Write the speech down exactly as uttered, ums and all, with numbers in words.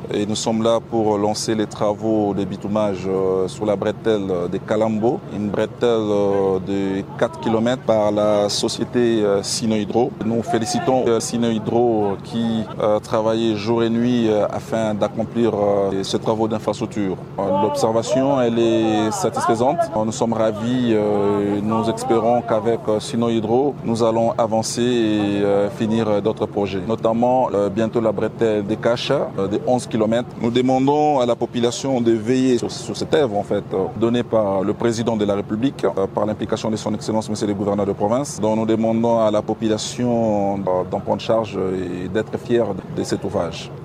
et nous sommes là pour lancer les travaux de bitumage sur la bretelle des Kalambo, une bretelle de quatre kilomètres par la société Sino Hydro. Nous félicitons Sino Hydro qui travaillait jour et nuit afin d'accomplir ces travaux d'infrastructure. L'observation, elle est satisfaisante. Nous sommes ravis, nous espérons qu'avec Sino Hydro, nous allons avancer et finir d'autres projets, notamment bientôt la bretelle des Cacha de onze kilomètres. Nous demandons à la population de veiller sur, sur cette œuvre en fait, donnée par le président de la République, par l'implication de son Excellence Monsieur le gouverneur de province. Donc nous demandons à la population d'en prendre charge et d'être fiers de cet ouvrage.